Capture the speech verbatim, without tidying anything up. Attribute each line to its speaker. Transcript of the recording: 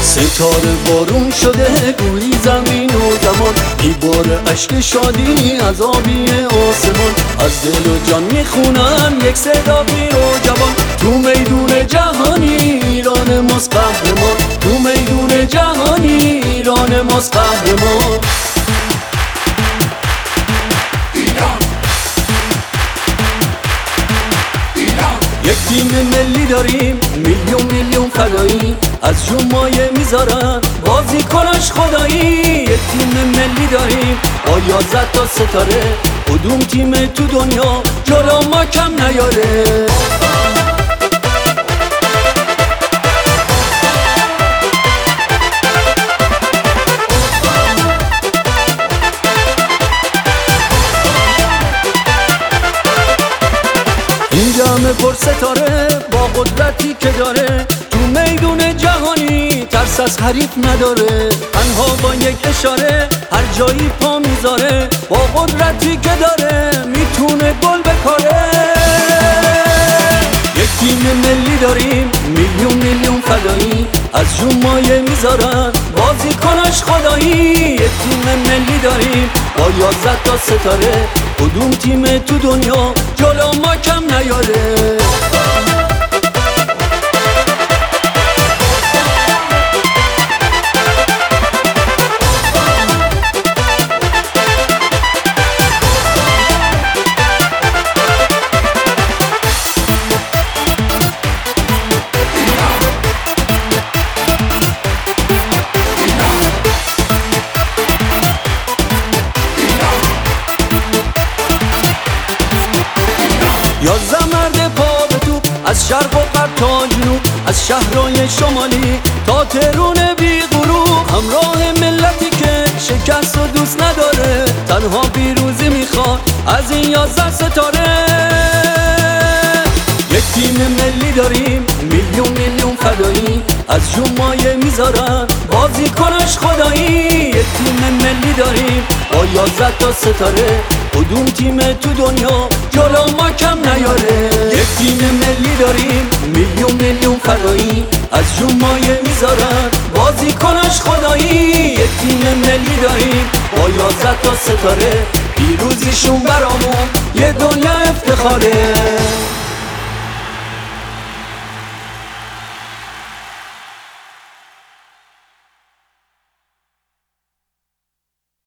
Speaker 1: ستاره بارون شده گویی زمین و زمان، میباره اشک شادی از آبی آسمان. از دل و جان میخونم یک صدا پیر و جوان، تو میدون جهانی ایران ماست قهرمان، تو میدون جهانی ایران ماست قهرمان. یک تیم ملی داریم میلیون میلیون فدایی، از جون مایه میذارن بازیکناش خدایی. یک تیم ملی داریم با یازده تا ستاره، کدوم تیم تو دنیا جلو ما کم نیاره. این جمع پر ستاره با قدرتی که داره، تو میدون جهانی ترس از حریف نداره. تنها با یک اشاره هر جایی پا میذاره، با قدرتی که داره میتونه گل بکاره. یک تیم ملی داریم میلیون میلیون فدایی، از جون مایه میذارن بازیکناش خدایی. یک تیم ملی داریم با یازده تا ستاره، کدوم تیم تو دنیا جلو ما کم نیاره. یازده مرد پا به توپ از شرق و غرب تا جنوب، از شهرهای شمالی تا تهران بی غروب. همراه ملتی که شکست و دوست نداره، تنها پیروزی میخواد از این یازده ستاره. یک تیم ملی داریم میلیون میلیون فدایی، از جون مایه میذارن بازیکناش خدایی. یک تیم ملی داریم با یازده تا ستاره، کدوم تیم تو دنیا جلو ما کم نیاره. یک تیم ملی داریم میلیون میلیون فدایی، از جون مایه میذارن بازیکناش خدایی. یک تیم ملی داریم با یازده تا ستاره، پیروزیشون برامون یه دنیا افتخاره.